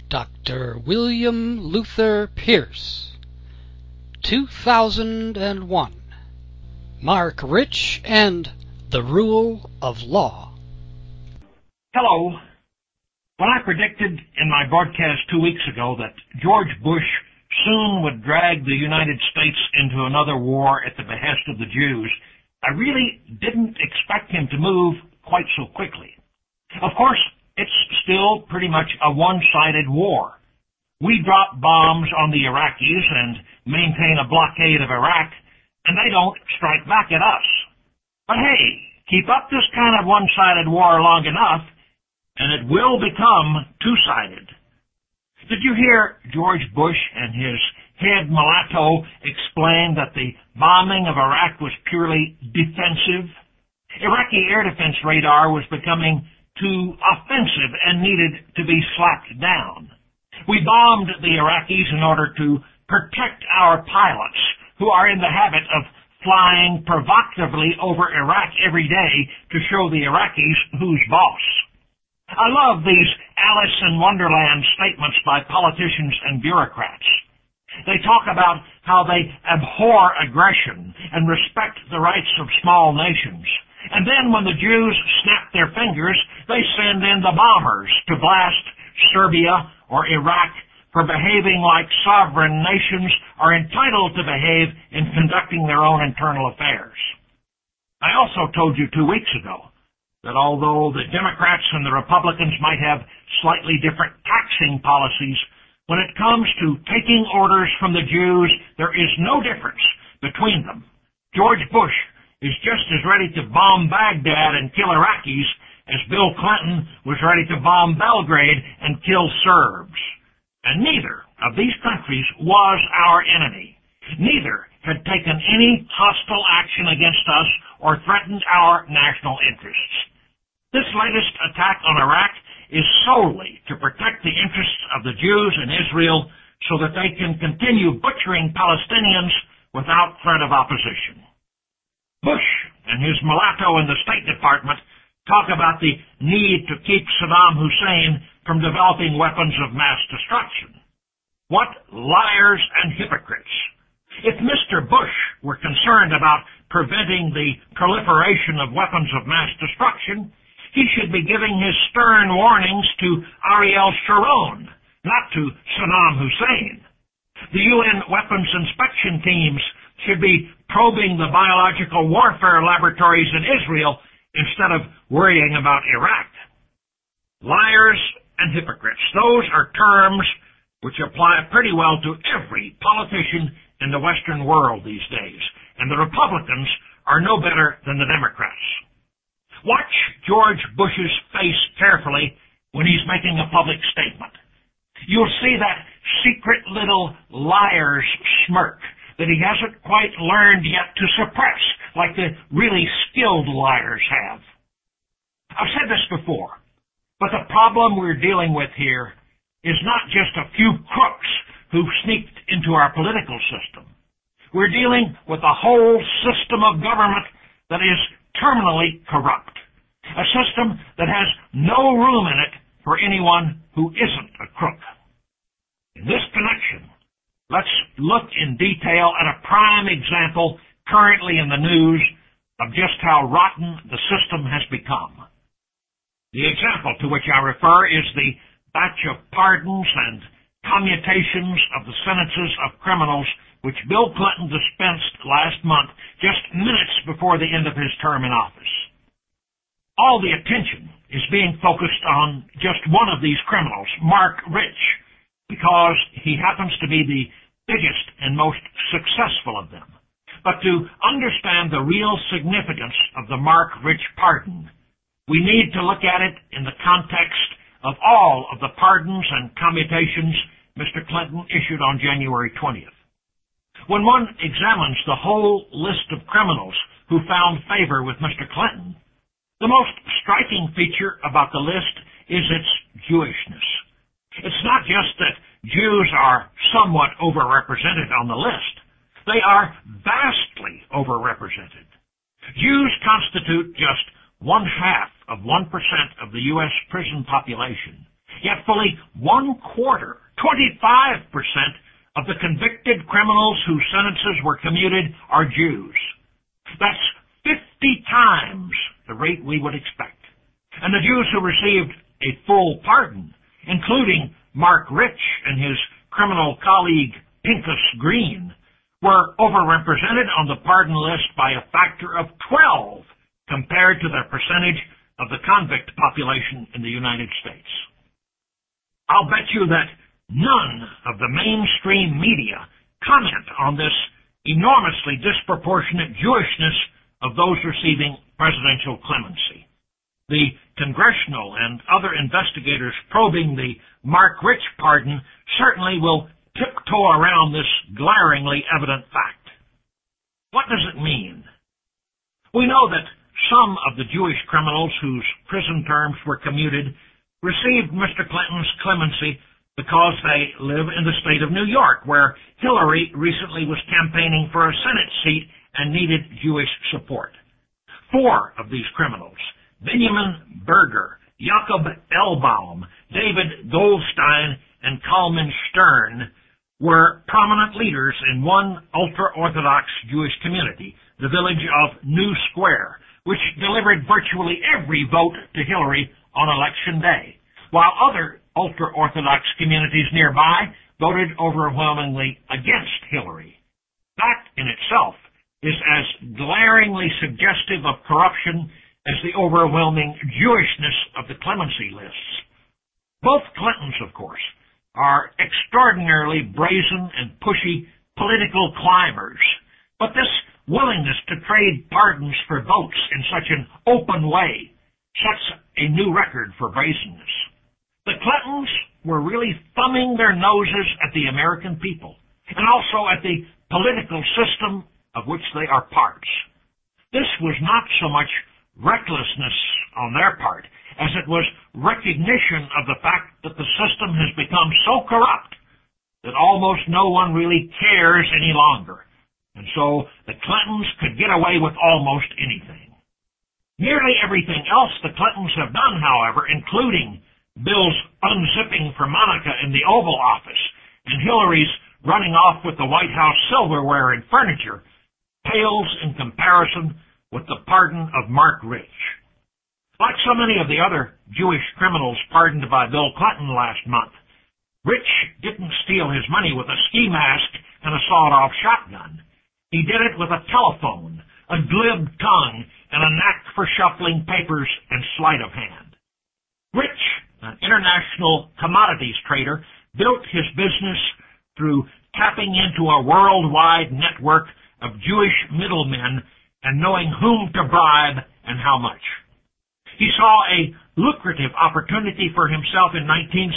Dr. William Luther Pierce, 2001. Mark Rich and the Rule of Law. Hello. When I predicted in my broadcast 2 weeks ago that George Bush soon would drag the United States into another war at the behest of the Jews, I really didn't expect him to move quite so quickly. Of course, it's still pretty much a one-sided war. We drop bombs on the Iraqis and maintain a blockade of Iraq, and they don't strike back at us. But hey, keep up this kind of one-sided war long enough, and it will become two-sided. Did you hear George Bush and his head mulatto explain that the bombing of Iraq was purely defensive? Iraqi air defense radar was becoming too offensive and needed to be slapped down. We bombed the Iraqis in order to protect our pilots, who are in the habit of flying provocatively over Iraq every day to show the Iraqis who's boss. I love these Alice in Wonderland statements by politicians and bureaucrats. They talk about how they abhor aggression and respect the rights of small nations. And then when the Jews snap their fingers, they send in the bombers to blast Serbia or Iraq for behaving like sovereign nations are entitled to behave in conducting their own internal affairs. I also told you 2 weeks ago that although the Democrats and the Republicans might have slightly different taxing policies, when it comes to taking orders from the Jews, there is no difference between them. George Bush is just as ready to bomb Baghdad and kill Iraqis as Bill Clinton was ready to bomb Belgrade and kill Serbs. And neither of these countries was our enemy. Neither had taken any hostile action against us or threatened our national interests. This latest attack on Iraq is solely to protect the interests of the Jews in Israel so that they can continue butchering Palestinians without threat of opposition. Bush and his mulatto in the State Department talk about the need to keep Saddam Hussein from developing weapons of mass destruction. What liars and hypocrites! If Mr. Bush were concerned about preventing the proliferation of weapons of mass destruction, he should be giving his stern warnings to Ariel Sharon, not to Saddam Hussein. The UN weapons inspection teams should be probing the biological warfare laboratories in Israel instead of worrying about Iraq. Liars and hypocrites, those are terms which apply pretty well to every politician in the Western world these days, and the Republicans are no better than the Democrats. Watch George Bush's face carefully when he's making a public statement. You'll see that secret little liar's smirk that he hasn't quite learned yet to suppress, like the really skilled liars have. I've said this before, but the problem we're dealing with here is not just a few crooks who've sneaked into our political system. We're dealing with a whole system of government that is terminally corrupt, a system that has no room in it for anyone who isn't a crook. In this connection, let's look in detail at a prime example currently in the news of just how rotten the system has become. The example to which I refer is the batch of pardons and commutations of the sentences of criminals which Bill Clinton dispensed last month, just minutes before the end of his term in office. All the attention is being focused on just one of these criminals, Mark Rich, because he happens to be the biggest and most successful of them. But to understand the real significance of the Mark Rich pardon, we need to look at it in the context of all of the pardons and commutations Mr. Clinton issued on January 20th. When one examines the whole list of criminals who found favor with Mr. Clinton, the most striking feature about the list is its Jewishness. It's not just that Jews are somewhat overrepresented on the list. They are vastly overrepresented. Jews constitute just 0.5% of the U.S. prison population, Yet fully 1/4, 25% of the convicted criminals whose sentences were commuted are Jews. That's 50 times the rate we would expect. And the Jews who received a full pardon, including Mark Rich and his criminal colleague Pincus Green, were overrepresented on the pardon list by a factor of 12 compared to their percentage of the convict population in the United States. I'll bet you that none of the mainstream media comment on this enormously disproportionate Jewishness of those receiving presidential clemency. The congressional and other investigators probing the Mark Rich pardon certainly will tiptoe around this glaringly evident fact. What does it mean? We know that some of the Jewish criminals whose prison terms were commuted received Mr. Clinton's clemency because they live in the state of New York, where Hillary recently was campaigning for a Senate seat and needed Jewish support. 4 of these criminals, Benjamin Berger, Jacob Elbaum, David Goldstein, and Kalman Stern, were prominent leaders in one ultra-Orthodox Jewish community, the village of New Square, which delivered virtually every vote to Hillary on Election Day, while other ultra-Orthodox communities nearby voted overwhelmingly against Hillary. That in itself is as glaringly suggestive of corruption as the overwhelming Jewishness of the clemency lists. Both Clintons, of course, are extraordinarily brazen and pushy political climbers, but this willingness to trade pardons for votes in such an open way sets a new record for brazenness. The Clintons were really thumbing their noses at the American people, and also at the political system of which they are parts. This was not so much recklessness on their part as it was recognition of the fact that the system has become so corrupt that almost no one really cares any longer. And so the Clintons could get away with almost anything. Nearly everything else the Clintons have done, however, including Bill's unzipping for Monica in the Oval Office and Hillary's running off with the White House silverware and furniture, pales in comparison with the pardon of Mark Rich. Like so many of the other Jewish criminals pardoned by Bill Clinton last month, Rich didn't steal his money with a ski mask and a sawed-off shotgun. He did it with a telephone, a glib tongue, and a knack for shuffling papers and sleight of hand. Rich, an international commodities trader, built his business through tapping into a worldwide network of Jewish middlemen and knowing whom to bribe and how much. He saw a lucrative opportunity for himself in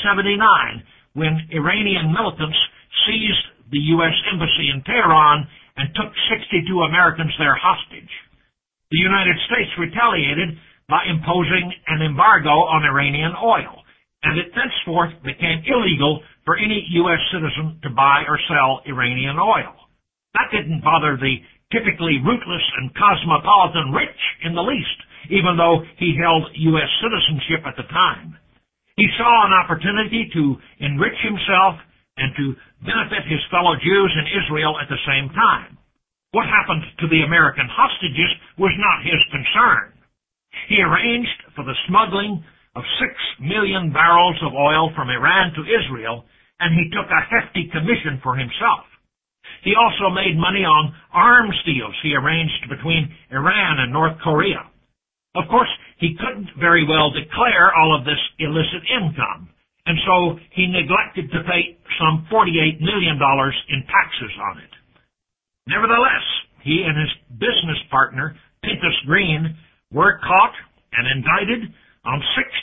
1979 when Iranian militants seized the U.S. Embassy in Tehran and took 62 Americans there hostage. The United States retaliated by imposing an embargo on Iranian oil, and it thenceforth became illegal for any U.S. citizen to buy or sell Iranian oil. That didn't bother the typically rootless and cosmopolitan Rich in the least, even though he held U.S. citizenship at the time. He saw an opportunity to enrich himself and to benefit his fellow Jews in Israel at the same time. What happened to the American hostages was not his concern. He arranged for the smuggling of 6 million barrels of oil from Iran to Israel, and he took a hefty commission for himself. He also made money on arms deals he arranged between Iran and North Korea. Of course, he couldn't very well declare all of this illicit income, and so he neglected to pay some $48 million in taxes on it. Nevertheless, he and his business partner, Pincus Green, were caught and indicted on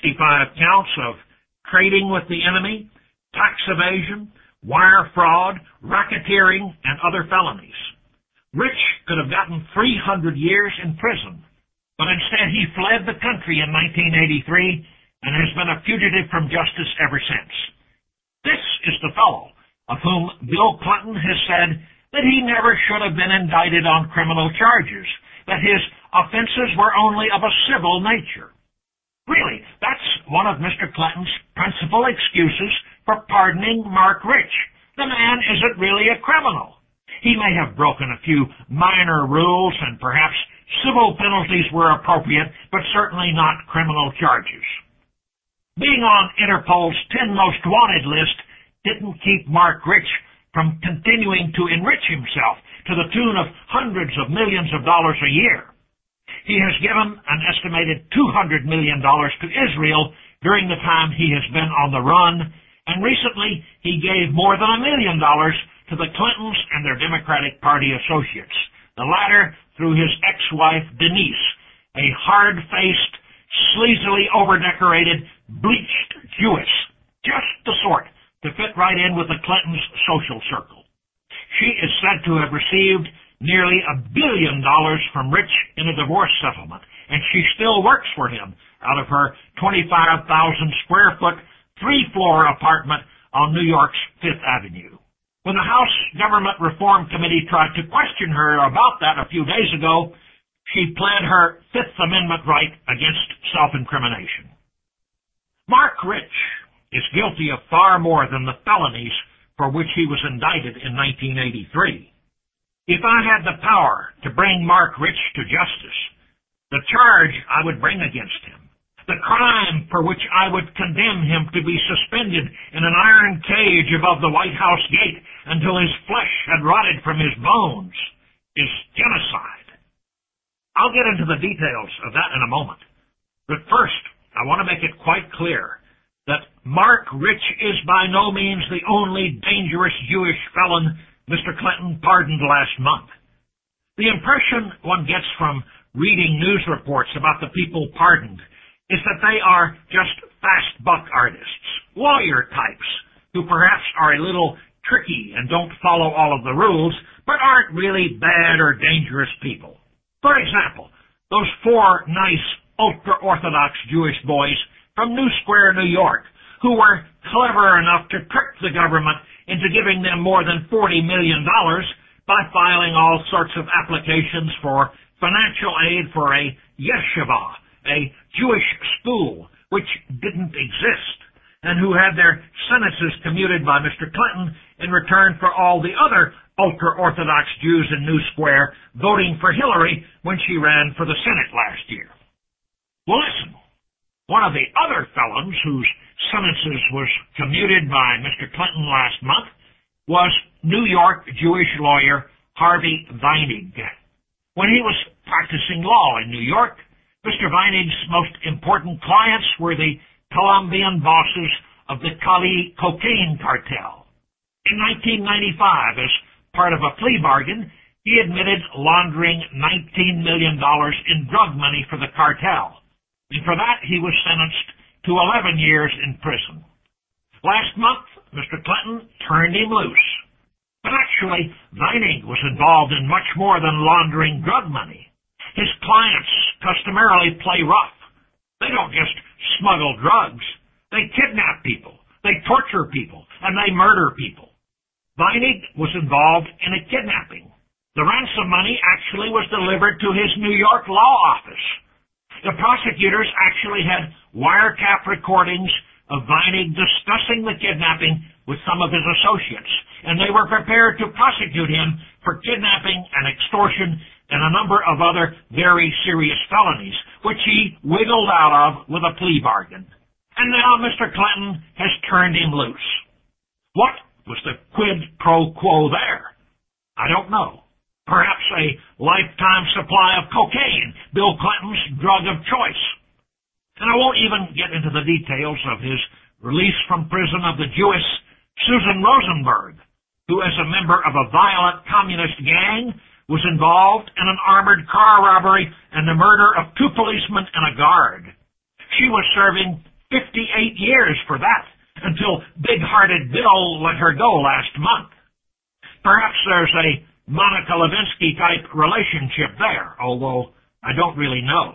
65 counts of trading with the enemy, tax evasion, wire fraud, racketeering, and other felonies. Rich could have gotten 300 years in prison, but instead he fled the country in 1983 and has been a fugitive from justice ever since. This is the fellow of whom Bill Clinton has said that he never should have been indicted on criminal charges, that his offenses were only of a civil nature. Really, that's one of Mr. Clinton's principal excuses for pardoning Marc Rich. The man isn't really a criminal. He may have broken a few minor rules and perhaps civil penalties were appropriate, but certainly not criminal charges. Being on Interpol's 10 Most Wanted list didn't keep Marc Rich from continuing to enrich himself to the tune of hundreds of millions of dollars a year. He has given an estimated $200 million to Israel during the time he has been on the run, and recently he gave more than $1 million to the Clintons and their Democratic Party associates, the latter through his ex-wife Denise, a hard-faced, sleazily overdecorated, bleached Jewess, just the sort to fit right in with the Clintons' social circle. She is said to have received nearly $1 billion from Rich in a divorce settlement, and she still works for him out of her 25,000 square foot, 3-floor apartment on New York's Fifth Avenue. When the House Government Reform Committee tried to question her about that a few days ago, she pled her Fifth Amendment right against self-incrimination. Marc Rich is guilty of far more than the felonies for which he was indicted in 1983. If I had the power to bring Marc Rich to justice, the charge I would bring against him, the crime for which I would condemn him to be suspended in an iron cage above the White House gate until his flesh had rotted from his bones, is genocide. I'll get into the details of that in a moment. But first, I want to make it quite clear that Marc Rich is by no means the only dangerous Jewish felon Mr. Clinton pardoned last month. The impression one gets from reading news reports about the people pardoned is that they are just fast buck artists, lawyer types, who perhaps are a little tricky and don't follow all of the rules, but aren't really bad or dangerous people. For example, those 4 nice, ultra-Orthodox Jewish boys from New Square, New York, who were clever enough to trick the government into giving them more than $40 million by filing all sorts of applications for financial aid for a yeshiva, a Jewish school, which didn't exist, and who had their sentences commuted by Mr. Clinton in return for all the other ultra-Orthodox Jews in New Square voting for Hillary when she ran for the Senate last year. Well, listen, one of the other felons whose sentences was commuted by Mr. Clinton last month was New York Jewish lawyer Harvey Weinig. When he was practicing law in New York, Mr. Weinig's most important clients were the Colombian bosses of the Cali cocaine cartel. In 1995, as part of a plea bargain, he admitted laundering $19 million in drug money for the cartel, and for that he was sentenced to 11 years in prison. Last month, Mr. Clinton turned him loose. But actually, Weinig was involved in much more than laundering drug money. His clients customarily play rough. They don't just smuggle drugs. They kidnap people, they torture people, and they murder people. Weinig was involved in a kidnapping. The ransom money actually was delivered to his New York law office. The prosecutors actually had wiretap recordings of Weinig discussing the kidnapping with some of his associates, and they were prepared to prosecute him for kidnapping and extortion and a number of other very serious felonies, which he wiggled out of with a plea bargain. And now Mr. Clinton has turned him loose. What was the quid pro quo there? I don't know. Perhaps a lifetime supply of cocaine, Bill Clinton's drug of choice. And I won't even get into the details of his release from prison of the Jewess Susan Rosenberg, who as a member of a violent communist gang was involved in an armored car robbery and the murder of 2 policemen and a guard. She was serving 58 years for that until big-hearted Bill let her go last month. Perhaps there's a Monica Lewinsky-type relationship there, although I don't really know.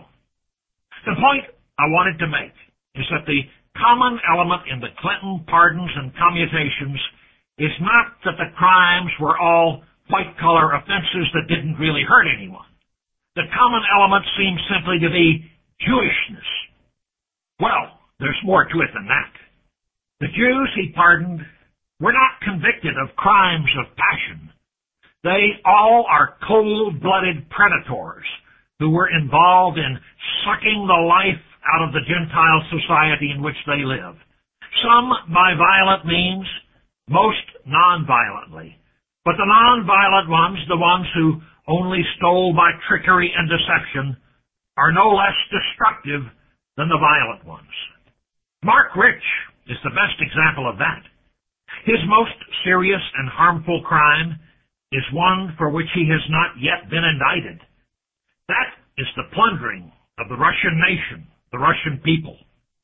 The point I wanted to make is that the common element in the Clinton pardons and commutations is not that the crimes were all white-collar offenses that didn't really hurt anyone. The common element seems simply to be Jewishness. Well, there's more to it than that. The Jews he pardoned were not convicted of crimes of passion. They all are cold-blooded predators who were involved in sucking the life out of the Gentile society in which they live. Some by violent means, most non-violently. But the non-violent ones, the ones who only stole by trickery and deception, are no less destructive than the violent ones. Mark Rich is the best example of that. His most serious and harmful crime is one for which he has not yet been indicted. That is the plundering of the Russian nation, the Russian people.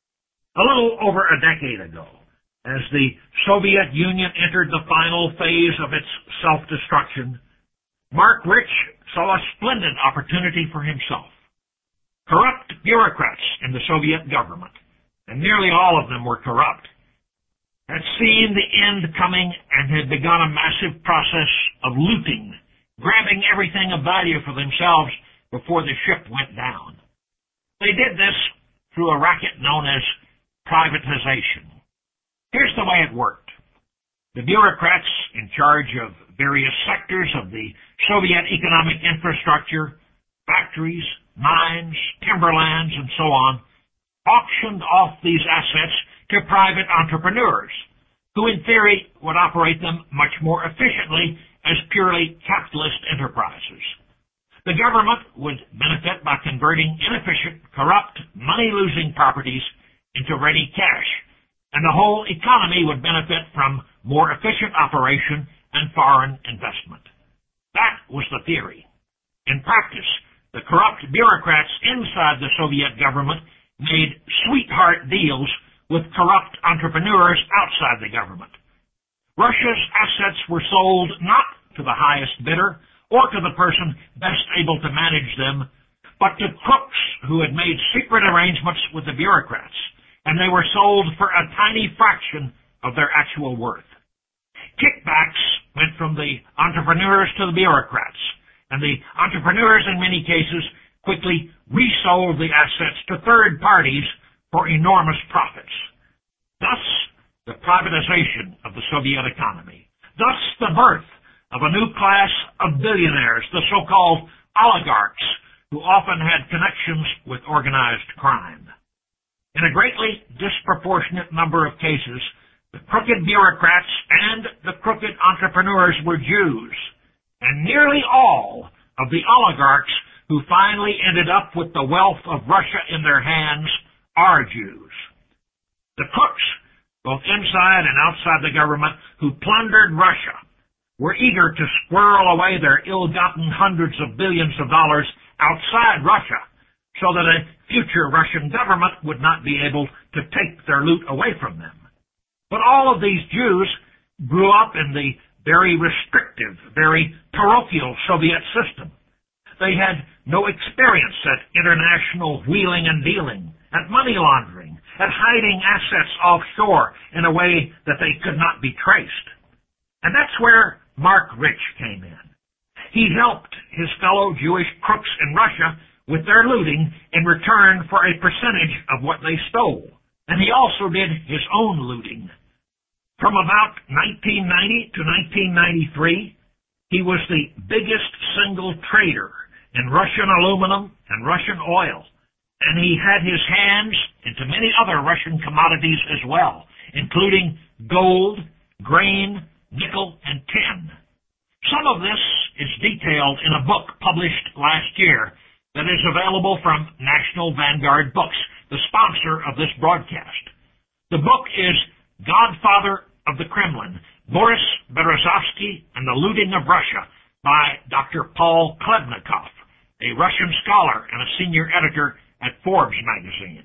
A little over a decade ago, as the Soviet Union entered the final phase of its self-destruction, Mark Rich saw a splendid opportunity for himself. Corrupt bureaucrats in the Soviet government, and nearly all of them were corrupt, had seen the end coming and had begun a massive process of looting, grabbing everything of value for themselves before the ship went down. They did this through a racket known as privatization. Here's the way it worked. The bureaucrats in charge of various sectors of the Soviet economic infrastructure, factories, mines, timberlands, and so on, auctioned off these assets to private entrepreneurs, who in theory would operate them much more efficiently as purely capitalist enterprises. The government would benefit by converting inefficient, corrupt, money-losing properties into ready cash, and the whole economy would benefit from more efficient operation and foreign investment. That was the theory. In practice, the corrupt bureaucrats inside the Soviet government made sweetheart deals with corrupt entrepreneurs outside the government. Russia's assets were sold not to the highest bidder or to the person best able to manage them, but to crooks who had made secret arrangements with the bureaucrats, and they were sold for a tiny fraction of their actual worth. Kickbacks went from the entrepreneurs to the bureaucrats, and the entrepreneurs in many cases quickly resold the assets to third parties for enormous profits. Thus, the privatization of the Soviet economy. Thus, the birth of a new class of billionaires, the so-called oligarchs, who often had connections with organized crime. In a greatly disproportionate number of cases, the crooked bureaucrats and the crooked entrepreneurs were Jews, and nearly all of the oligarchs who finally ended up with the wealth of Russia in their hands are Jews. The crooks, both inside and outside the government, who plundered Russia, were eager to squirrel away their ill-gotten hundreds of billions of dollars outside Russia so that a future Russian government would not be able to take their loot away from them. But all of these Jews grew up in the very restrictive, very parochial Soviet system. They had no experience at international wheeling and dealing, at money laundering, at hiding assets offshore in a way that they could not be traced. And that's where Mark Rich came in. He helped his fellow Jewish crooks in Russia with their looting in return for a percentage of what they stole. And he also did his own looting. From about 1990 to 1993, he was the biggest single trader in Russian aluminum and Russian oil, and he had his hands into many other Russian commodities as well, including gold, grain, nickel, and tin. Some of this is detailed in a book published last year that is available from National Vanguard Books, the sponsor of this broadcast. The book is Godfather of the Kremlin, Boris Berezovsky and the Looting of Russia by Dr. Paul Klebnikov, a Russian scholar and a senior editor at Forbes magazine.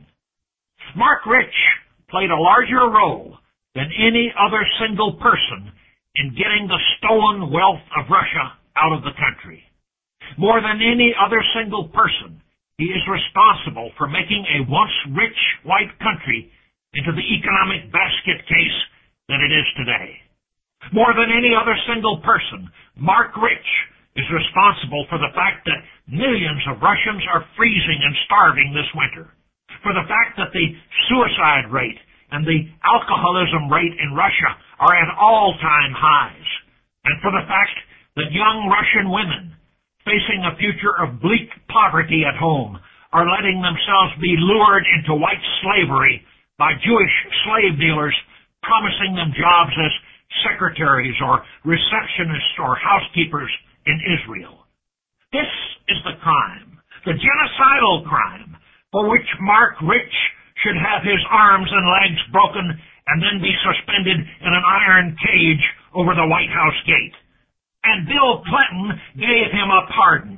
Mark Rich played a larger role than any other single person in getting the stolen wealth of Russia out of the country. More than any other single person, he is responsible for making a once rich white country into the economic basket case that it is today. More than any other single person, Mark Rich is responsible for the fact that millions of Russians are freezing and starving this winter, for the fact that the suicide rate and the alcoholism rate in Russia are at all-time highs, and for the fact that young Russian women facing a future of bleak poverty at home are letting themselves be lured into white slavery by Jewish slave dealers promising them jobs as secretaries or receptionists or housekeepers in Israel. This is the crime, the genocidal crime, for which Mark Rich should have his arms and legs broken and then be suspended in an iron cage over the White House gate. And Bill Clinton gave him a pardon.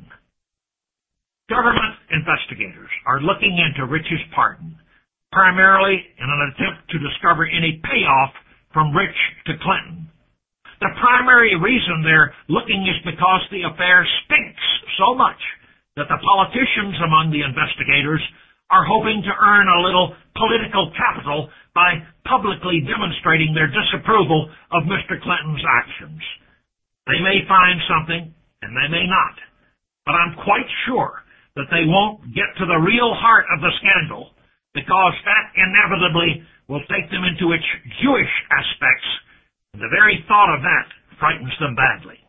Government investigators are looking into Rich's pardon, primarily in an attempt to discover any payoff from Rich to Clinton. The primary reason they're looking is because the affair stinks so much that the politicians among the investigators are hoping to earn a little political capital by publicly demonstrating their disapproval of Mr. Clinton's actions. They may find something, and they may not, but I'm quite sure that they won't get to the real heart of the scandal, because that inevitably will take them into its Jewish aspects, and the very thought of that frightens them badly.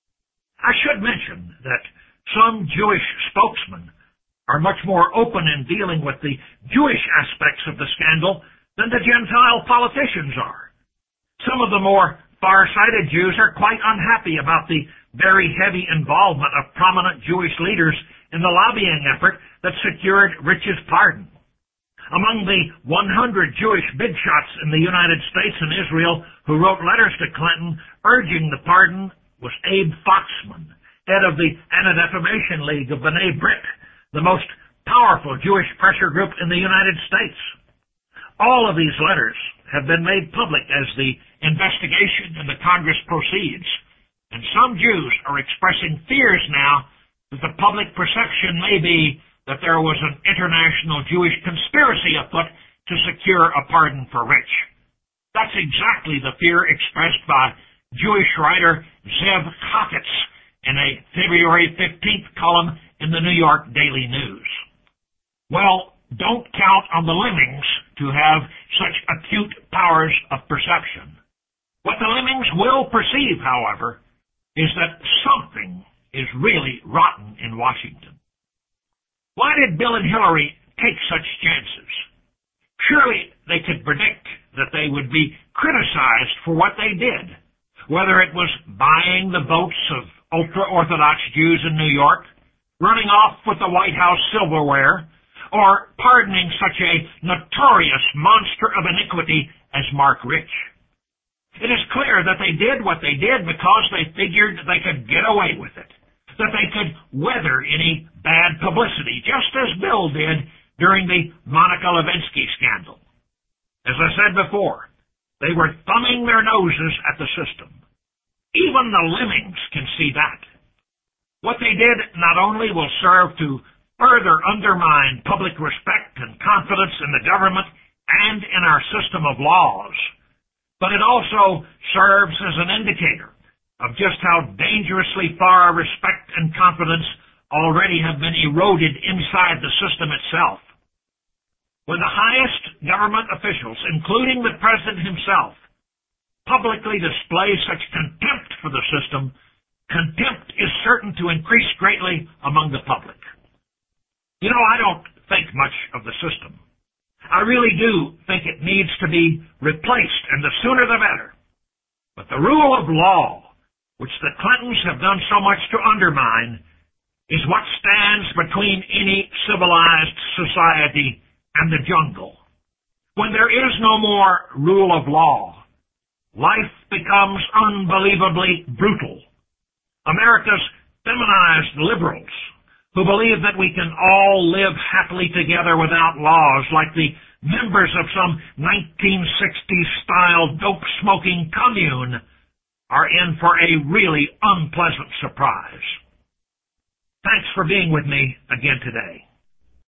I should mention that some Jewish spokesmen are much more open in dealing with the Jewish aspects of the scandal than the Gentile politicians are. Some of the more far-sighted Jews are quite unhappy about the very heavy involvement of prominent Jewish leaders in the lobbying effort that secured Rich's pardon. Among the 100 Jewish bigshots in the United States and Israel who wrote letters to Clinton urging the pardon was Abe Foxman, head of the Anti-Defamation League of B'nai Brit, the most powerful Jewish pressure group in the United States. All of these letters have been made public as the investigation in the Congress proceeds, and some Jews are expressing fears now that the public perception may be that there was an international Jewish conspiracy afoot to secure a pardon for Rich. That's exactly the fear expressed by Jewish writer Zev Chafetz in a February 15th column in the New York Daily News. Well, don't count on the lemmings to have such acute powers of perception. What the lemmings will perceive, however, is that something is really rotten in Washington. Why did Bill and Hillary take such chances? Surely they could predict that they would be criticized for what they did, whether it was buying the votes of ultra-Orthodox Jews in New York, running off with the White House silverware, or pardoning such a notorious monster of iniquity as Mark Rich. It is clear that they did what they did because they figured they could get away with it, that they could weather any bad publicity, just as Bill did during the Monica Lewinsky scandal. As I said before, they were thumbing their noses at the system. Even the lemmings can see that. What they did not only will serve to further undermine public respect and confidence in the government and in our system of laws, but it also serves as an indicator of just how dangerously far respect and confidence already have been eroded inside the system itself. When the highest government officials, including the president himself, publicly display such contempt for the system, contempt is certain to increase greatly among the public. You know, I don't think much of the system. I really do think it needs to be replaced, and the sooner the better. But the rule of law, which the Clintons have done so much to undermine, is what stands between any civilized society and the jungle. When there is no more rule of law, life becomes unbelievably brutal. America's feminized liberals, who believe that we can all live happily together without laws like the members of some 1960s-style dope-smoking commune, are in for a really unpleasant surprise. Thanks for being with me again today.